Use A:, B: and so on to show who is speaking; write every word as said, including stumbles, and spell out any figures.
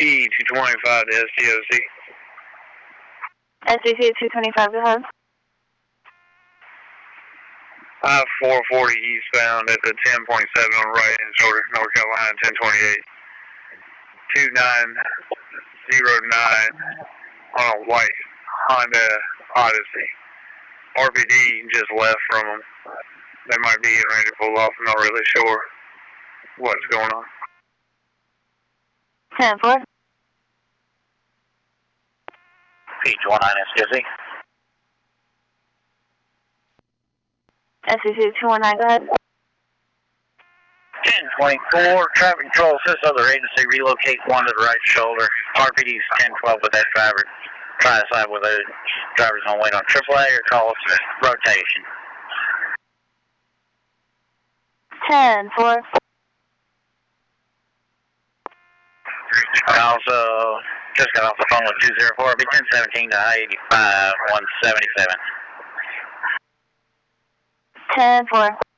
A: E two twenty-five to S T O C.
B: S T C two twenty-five, go ahead.
A: I four forty eastbound at the ten point seven on the right hand shoulder, North Carolina ten twenty-eight. two nine zero nine on a white Honda Odyssey. R P D just left from them. They might be getting ready to pull off. I'm not really sure what's going on.
B: ten four.
C: P two one nine S T O C.
B: S T C two one nine, go ahead.
C: ten twenty-four, traffic control assists other agency, relocate one to the right shoulder. R P D's ten twelve with that driver. Try to decide whether the driver's going to wait on triple A or call us rotation.
B: ten four.
C: I also just got off the phone with two zero four. It'll be ten seventeen to I eighty-five, one seventy-seven.
B: ten four.